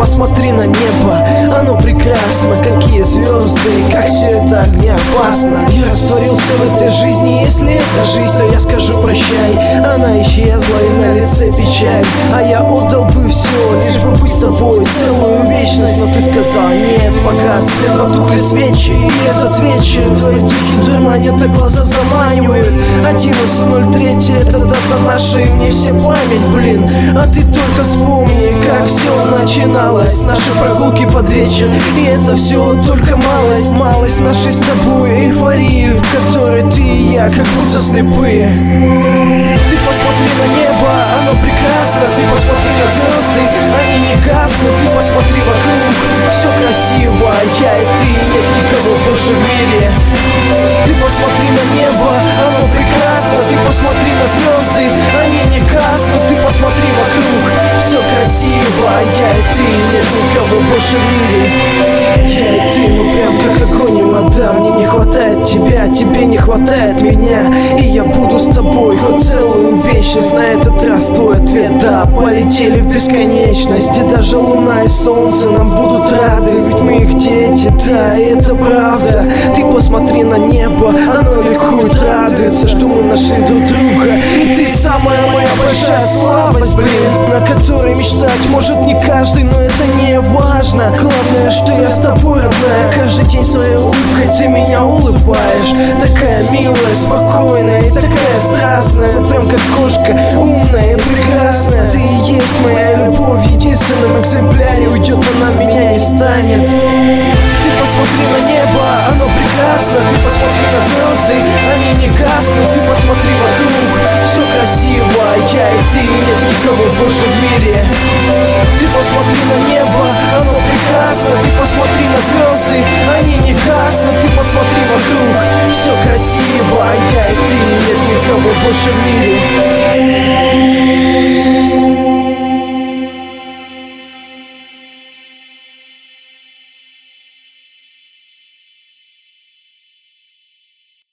посмотри на небо, оно прекрасно. Какие звезды, как все это огнеопасно. Я растворился в этой жизни, если это жизнь, то я скажу прощай. Она исчезла и на лице печаль, а я отдал бы все, лишь бы быть с тобой целую вечность. Но ты сказал нет, погас свет, потухли свечи, и этот вечер твои духи дурманят, а глаза заманивают. 11.03, это дата нашей, мне все память, блин. А ты только вспомни, как все начиналось. Наши прогулки под вечер, и это все только малость. Малость нашей с тобой эйфории, в которой ты и я как будто слепые. Ты посмотри на небо, оно прекрасно. Ты посмотри на звезды, они не гаснут. Ты посмотри вокруг, все красиво, я и ты, нет никого больше в мире. Ты посмотри на небо, оно прекрасно. Ты посмотри на звезды, они не гаснут. Ты посмотри вокруг, все красиво, я и ты, нет никого больше в мире. Я и ты, мы прям как огонь и вода. Мне не хватает тебя, тебе не хватает меня, и я буду с тобой хоть целую вечность. На этот раз твой ответ да, полетели в бесконечность. И даже луна и солнце нам будут рады, ведь мы их дети, да, и это правда. Ты посмотри на небо, оно ликует, радуется, что мы нашли друг друга. И ты самая моя большая слабость, блин, на которой мечтать может не каждый, но это не важно. Главное, что я с тобой, родная. Каждый день своей улыбкой ты меня улыбаешь. Такая милая, спокойная и такая страстная, прям как кошка, умная и прекрасная. Ты и есть моя любовь в единственном экземпляре, уйдет она, меня не станет. Ты посмотри на небо, оно прекрасно. Ты посмотри на звезды, они не гаснут. Ты посмотри вокруг, все красиво, я и ты, нет никого больше в мире. Ты посмотри на небо, оно прекрасно. Ты посмотри на звезды, они не гаснут. Ты посмотри вокруг, все красиво, я и ты, нет никого больше в мире.